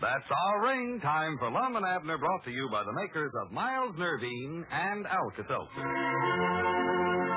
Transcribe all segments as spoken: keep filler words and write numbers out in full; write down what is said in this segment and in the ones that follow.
That's our ring. Time for Lum and Abner, brought to you by the makers of Miles Nervine and Alka-Seltzer.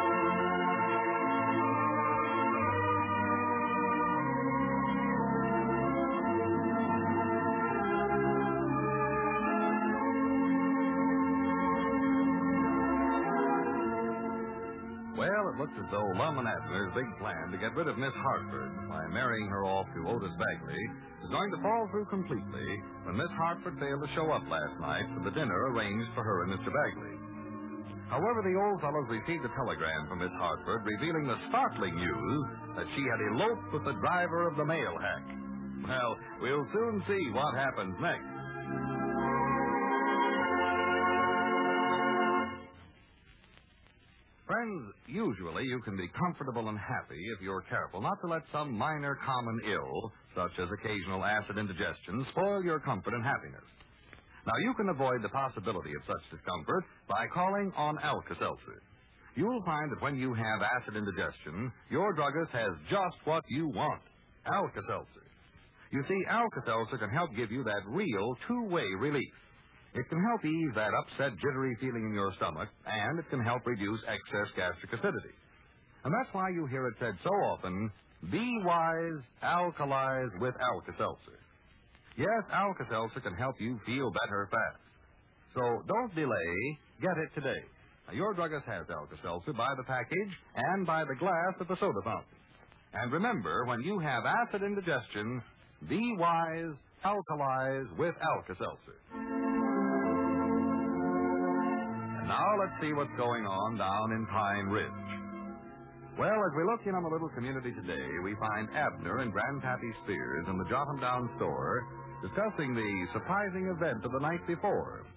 Well, it looks as though Lum and Abner's big plan to get rid of Miss Hartford by marrying her off to Otis Bagley is going to fall through completely when Miss Hartford failed to show up last night for the dinner arranged for her and Mister Bagley. However, the old fellows received a telegram from Miss Hartford revealing the startling news that she had eloped with the driver of the mail hack. Well, we'll soon see what happens next. Friends, usually you can be comfortable and happy if you're careful not to let some minor common ill, such as occasional acid indigestion, spoil your comfort and happiness. Now, you can avoid the possibility of such discomfort by calling on Alka-Seltzer. You'll find that when you have acid indigestion, your druggist has just what you want, Alka-Seltzer. You see, Alka-Seltzer can help give you that real two-way relief. It can help ease that upset, jittery feeling in your stomach, and it can help reduce excess gastric acidity. And that's why you hear it said so often, be wise, alkalize with Alka-Seltzer. Yes, Alka-Seltzer can help you feel better fast. So don't delay, get it today. Now, your druggist has Alka-Seltzer by the package and by the glass at the soda fountain. And remember, when you have acid indigestion, be wise, alkalize with Alka-Seltzer. Now let's see what's going on down in Pine Ridge. Well, as we look in on the little community today, we find Abner and Grandpappy Spears in the Jotham Down store discussing the surprising event of the night before.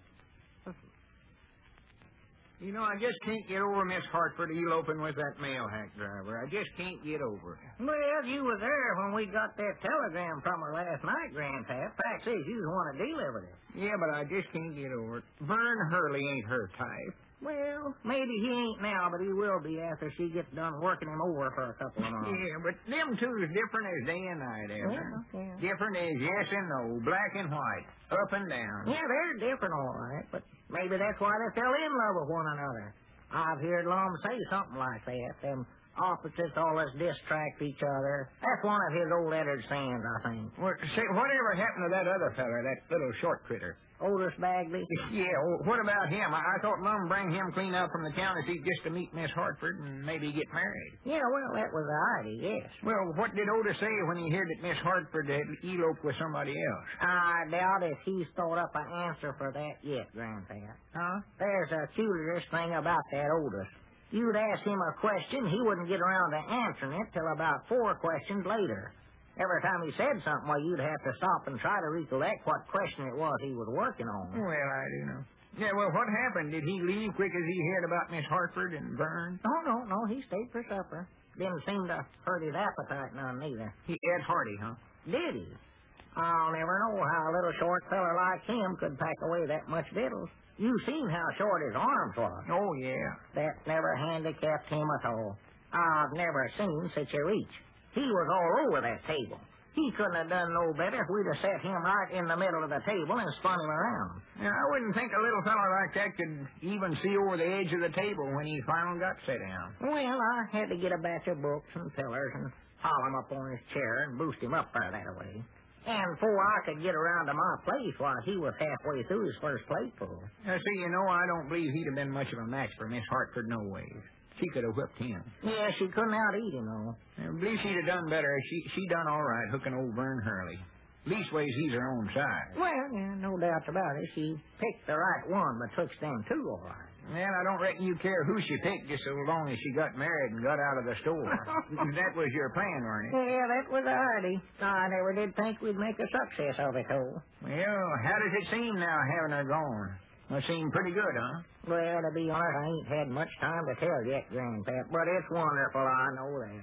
You know, I just can't get over Miss Hartford eloping with that mail hack driver. I just can't get over it. Well, you was there when we got that telegram from her last night, Grandpap. Fact is, you was the one that delivered it. Yeah, but I just can't get over it. Vern Hurley ain't her type. Well, maybe he ain't now, but he will be after she gets done working him over for a couple of months. Yeah, but them two is different as day and night, Abner. Yeah, yeah. Different as yes and no, black and white, up and down. Yeah, they're different, all right, but maybe that's why they fell in love with one another. I've heard Lum say something like that. Them opposites always distract each other. That's one of his old Eddard sayings, I think. Well, say, whatever happened to that other feller, that little short critter? Otis Bagley? Yeah, well, what about him? I, I thought Lum bring him clean out from the county seat just to meet Miss Hartford and maybe get married. Yeah, well, that was the idea, yes. Well, what did Otis say when he heard that Miss Hartford had eloped with somebody else? I doubt if he's thought up an answer for that yet, Grandpa. Huh? There's a curious thing about that Otis. You'd ask him a question, he wouldn't get around to answering it till about four questions later. Every time he said something, well, you'd have to stop and try to recollect what question it was he was working on. Well, I do know. Yeah, well, what happened? Did he leave quick as he heard about Miss Hartford and Vern? Oh, no, no, he stayed for supper. Didn't seem to hurt his appetite none, neither. He ate hearty, huh? Did he? I'll never know how a little short feller like him could pack away that much victuals. You seen how short his arms was. Oh, yeah. That never handicapped him at all. I've never seen such a reach. He was all over that table. He couldn't have done no better if we'd have set him right in the middle of the table and spun him around. Now, I wouldn't think a little fellow like that could even see over the edge of the table when he finally got set down. Well, I had to get a batch of books and pillars and haul him up on his chair and boost him up there that way. And before I could get around to my place, why, he was halfway through his first plateful. Now, see, you know, I don't believe he'd have been much of a match for Miss Hartford no ways. She could have whipped him. Yeah, she couldn't out-eat him, though. I believe she'd have done better. She she done all right hooking old Vern Hurley. Leastways, he's her own size. Well, yeah, no doubt about it. She picked the right one betwixt them two, all right. Well, I don't reckon you care who she picked just so long as she got married and got out of the store. That was your plan, wasn't it? Yeah, that was the idea. I never did think we'd make a success of it, though. Well, how does it seem now having her gone? It seemed pretty good, huh? Well, to be honest, I ain't had much time to tell yet, Grandpap, but it's wonderful, I know that.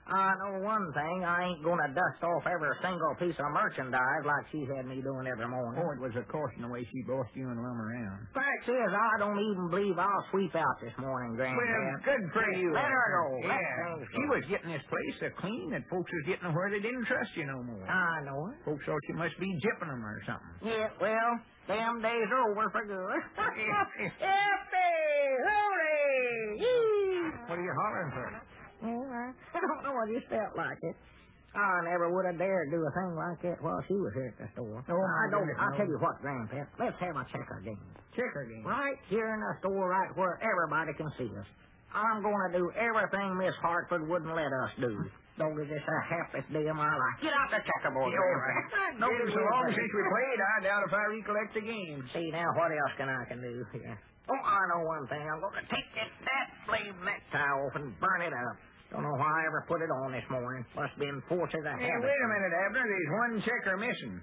I know one thing. I ain't going to dust off every single piece of merchandise like she had me doing every morning. Oh, it was a caution the way she bossed you and Lum around. Fact is, I don't even believe I'll sweep out this morning, Grandpa. Well, good for you. Let her go. Yeah. Let things She go. was getting this place so clean that folks was getting where they didn't trust you no more. I know it. Folks thought you must be jipping them or something. Yeah, well, them days are over for good. Yippee! Hooray! Yee! What are you hollering for? Well, I I don't know. I just felt like it. I never would have dared do a thing like that while she was here at the store. Oh, my I don't. goodness, I'll no. tell you what, Grandpa. Let's have a checker game. Checker game. Right here in the store, right where everybody can see us. I'm going to do everything Miss Hartford wouldn't let us do. Don't get this the happiest day of my life. Get out the checkerboard. Yeah, all right. No, It's so long since we played, I doubt if I recollect the game. See, now, what else can I can do here? Oh, I know one thing. I'm going to take that, that blame necktie off and burn it up. Don't know why I ever put it on this morning. Must have been forces of Hey, habit. wait a minute, Abner. There's one checker missing.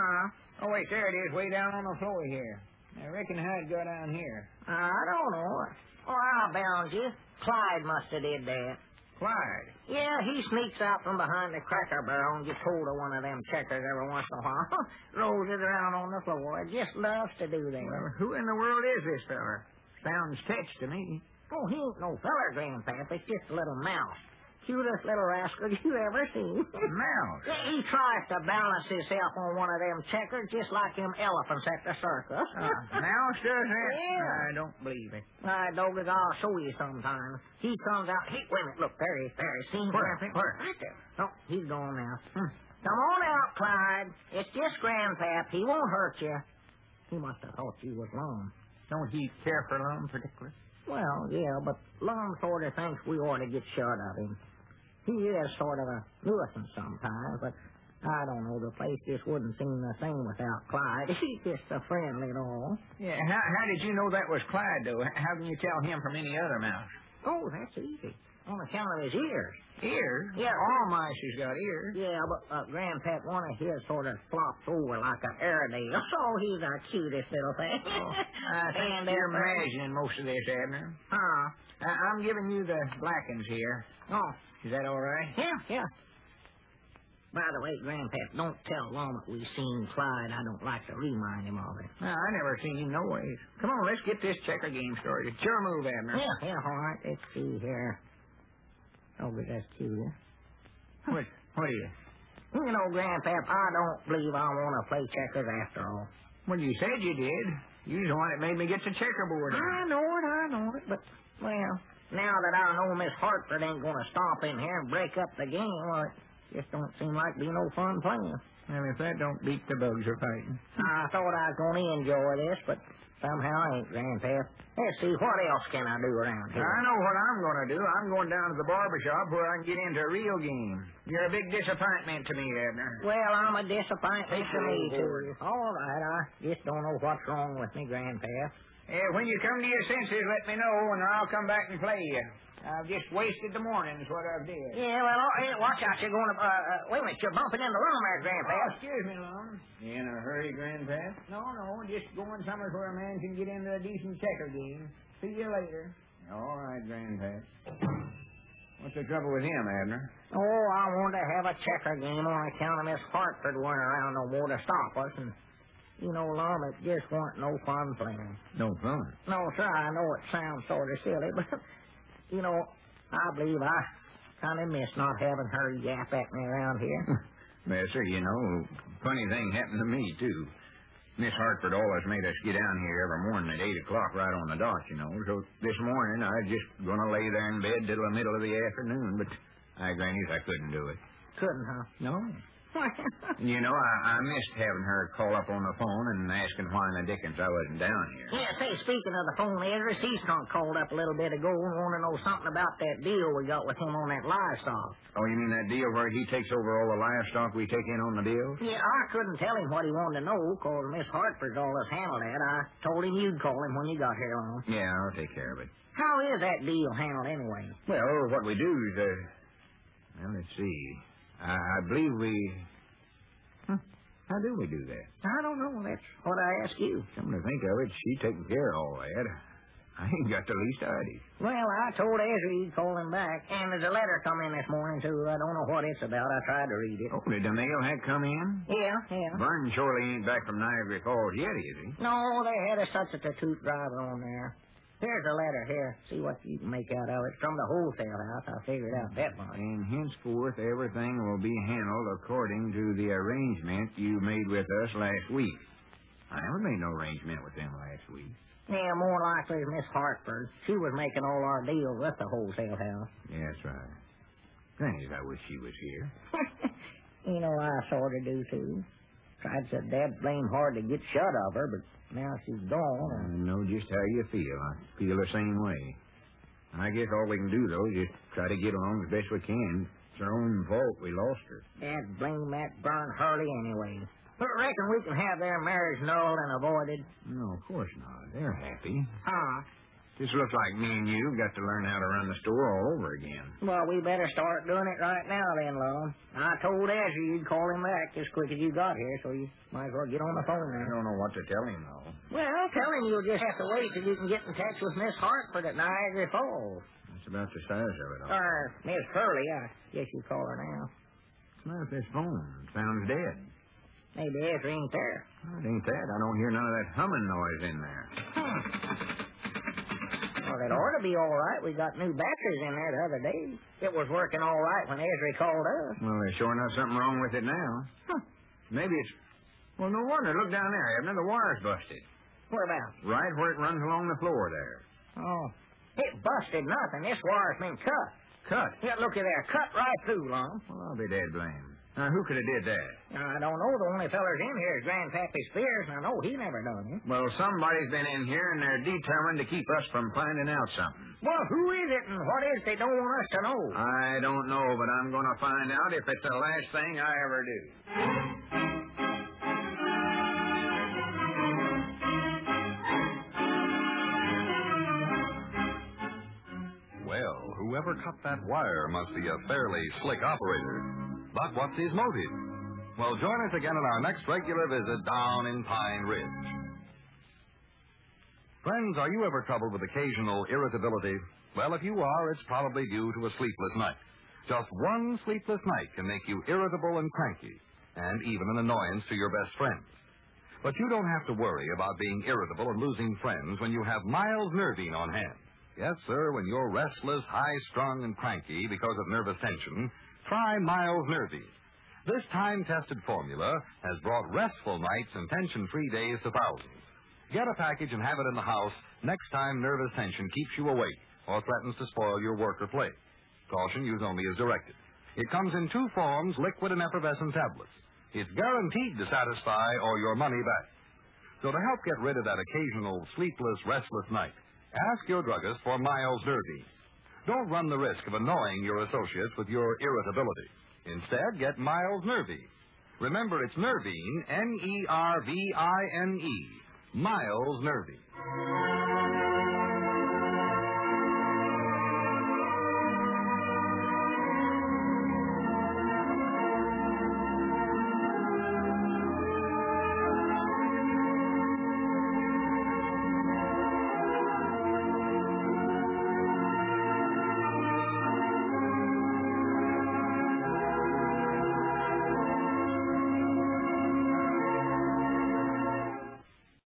Huh? Oh, wait, there it is, way down on the floor here. I reckon how'd go down here. I don't know. Oh, I'll bound you. Clyde must have did that. Clyde. Yeah, he sneaks out from behind the cracker barrel and gets hold of one of them checkers every once in a while. Rolls it around on the floor. Just loves to do that. Well, who in the world is this feller? Sounds fetch to me. Oh, he ain't no feller, Grandpap. It's just a little mouse. Cutest little rascal you ever seen. Mouse. Yeah, he tries to balance himself on one of them checkers just like them elephants at the circus. Uh, mouse does that? Yeah. I don't believe it. My doggies, I'll show you sometime. He comes out. He, wait a minute. Look, there he is. There he is. See him? Where? Grandpa? Where? Right there. Oh, he's gone now. Hmm. Come on out, Clyde. It's just Grandpap. He won't hurt you. He must have thought you was Lum. Don't he care for Lum particularly? Well, yeah, but Lum sort of thinks we ought to get shut of him. He is sort of a nuisance sometimes, but I don't know. The place just wouldn't seem the same without Clyde. He's just so friendly and all. Yeah, how, how did you know that was Clyde, though? How can you tell him from any other mouse? Oh, that's easy. On account of his ears. Ears? Yeah. All mice has got ears. Yeah, but uh, Grandpap, one of his sort of flops over like an Airedale. Oh, he's the cutest little thing. Oh, I think And you're that- imagining most of this, Abner. Huh? I, I'm giving you the blackens here. Oh, Is that all right? yeah, yeah. By the way, Grandpap, don't tell Lum that we seen Clyde. I don't like to remind him of it. No, I never seen him no ways. Come on, let's get this checker game started. It's your move, Abner. Yeah, yeah, all right. Let's see here. Oh, but that's cute. What, what are you? You know, Grandpap, I don't believe I want to play checkers after all. Well, you said you did. You're the one that made me get the checkerboard. I know it, I know it, but, well, now that I know Miss Hartford ain't going to stop in here and break up the game, well, it just don't seem like be no fun playing. Well, if that don't beat the bugs are fighting. I thought I was going to enjoy this, but somehow I ain't, Grandpap. Let's see, what else can I do around here? I know what I'm going to do. I'm going down to the barber shop where I can get into a real game. You're a big disappointment to me, Abner. Well, I'm a disappointment to me, Take your too. All right, I just don't know what's wrong with me, Grandpap. Yeah, when you come to your senses, let me know, and I'll come back and play you. I've just wasted the morning is what I've did. Yeah, well, oh, hey, watch out. You're going to, uh, uh, wait a minute, you're bumping into Lum there, Oh, Grandpap. excuse me, Lum. You in a hurry, Grandpa? No, no, just going somewhere where a man can get into a decent checker game. See you later. All right, Grandpa. What's the trouble with him, Abner? Oh, I wanted to have a checker game on account of Miss Hartford weren't around no more to stop us, and, you know, Lum, it just weren't no fun playing. No fun. No, sir, I know it sounds sort of silly, but, you know, I believe I kind of miss not having her yap at me around here. Well, sir, you know, funny thing happened to me, too. Miss Hartford always made us get down here every morning at eight o'clock right on the dot, you know. So this morning I was just going to lay there in bed till the middle of the afternoon, but I grannies I couldn't do it. Couldn't, huh? No. You know, I, I missed having her call up on the phone and asking why in the dickens I wasn't down here. Yeah, say, speaking of the phone, Ezra, Seastrunk called up a little bit ago and wanted to know something about that deal we got with him on that livestock. Oh, you mean that deal where he takes over all the livestock we take in on the bill? Yeah, I couldn't tell him what he wanted to know, because Miss Hartford's always handled that. I told him you'd call him when you got here on. Yeah, I'll take care of it. How is that deal handled anyway? Well, what we do is, uh, well, let's see. I, I believe we... Huh? How do we do that? I don't know. That's what I asked you. Come to think of it, she taking care of all that. I ain't got the least idea. Well, I told Ezra you'd call him back, and there's a letter come in this morning, too. I don't know what it's about. I tried to read it. Oh, did the mail have come in? Yeah, yeah. Vernon surely ain't back from Niagara Falls yet, is he? No, they had a substitute driver on there. Here's a letter here. See what you can make out of it. It's from the wholesale house. I figured out that much. And henceforth, everything will be handled according to the arrangement you made with us last week. I never made no arrangement with them last week. Yeah, more likely Miss Hartford. She was making all our deals with the wholesale house. Yeah, that's right. Granny, I wish she was here. You know, I sort of do, too. Tried so dad blame hard to get shut of her, but now she's gone. I know just how you feel. I feel the same way. I guess all we can do, though, is just try to get along as best we can. It's our own fault we lost her. Dad blame that Bern Hurley anyway. But I reckon we can have their marriage nulled and avoided. No, of course not. They're happy. Huh? Just looks like me and you got to learn how to run the store all over again. Well, we better start doing it right now then, Lum. I told Ezra you'd call him back as quick as you got here, so you might as well get on the phone I now. don't know what to tell him, though. Well, tell him you'll just have to wait till you can get in touch with Miss Hartford at Niagara Falls. That's about the size of it all. Or Miss Hurley, I guess you call her now. What's the matter with this phone? It sounds dead. Maybe Ezra ain't there. Well, it ain't that. I don't hear none of that humming noise in there. Hmm. Well, it ought to be all right. We got new batteries in there the other day. It was working all right when Ezra called us. Well, there's sure enough something wrong with it now. Huh. Maybe it's... Well, no wonder. Look down there. Haven't the wire's busted. Whereabouts? Right where it runs along the floor there. Oh. It busted nothing. This wire's been cut. Cut? Yeah, looky there. Cut right through, Lum. Well, I'll be dead blamed. Now, who could have did that? I don't know. The only fellers in here is Grandpappy Spears, and I know he never done it. Well, somebody's been in here, and they're determined to keep us from finding out something. Well, who is it, and what is they don't want us to know? I don't know, but I'm going to find out if it's the last thing I ever do. Well, whoever cut that wire must be a fairly slick operator. But what's his motive? Well, join us again on our next regular visit down in Pine Ridge. Friends, are you ever troubled with occasional irritability? Well, if you are, it's probably due to a sleepless night. Just one sleepless night can make you irritable and cranky, and even an annoyance to your best friends. But you don't have to worry about being irritable and losing friends when you have Miles Nervine on hand. Yes, sir, when you're restless, high-strung, and cranky because of nervous tension, try Miles Nervine. This time-tested formula has brought restful nights and tension-free days to thousands. Get a package and have it in the house next time nervous tension keeps you awake or threatens to spoil your work or play. Caution, use only as directed. It comes in two forms, liquid and effervescent tablets. It's guaranteed to satisfy or your money back. So to help get rid of that occasional sleepless, restless night, ask your druggist for Miles Nervine. Don't run the risk of annoying your associates with your irritability. Instead, get Miles Nervine. Remember, it's Nervine, N E R V I N E. Miles Nervine.